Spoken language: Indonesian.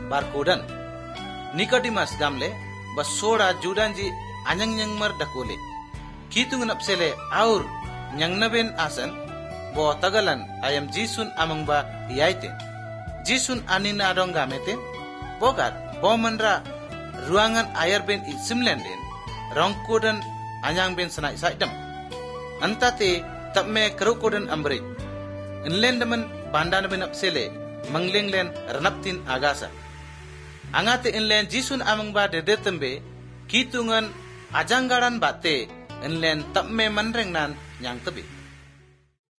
barkodan. Nicodemus gamle basoda judanji anyang mar dakole. Kitung napsele aur nyang naben asan bo tagalan ayam jisun amangba yaite. Jisun anina adong gamete bogat bomanra ruangan ayar ben isimlenden rongkodan anyang ben sanai saidam. Antate tapme kerukodan ambre. Inlendaman bandan ben apsele manglenglen ranaptin agasa. Angate inlen jisun amangba dedetembe kitungan ajanggaran bate inlen tapme manrengnan nyang tebe.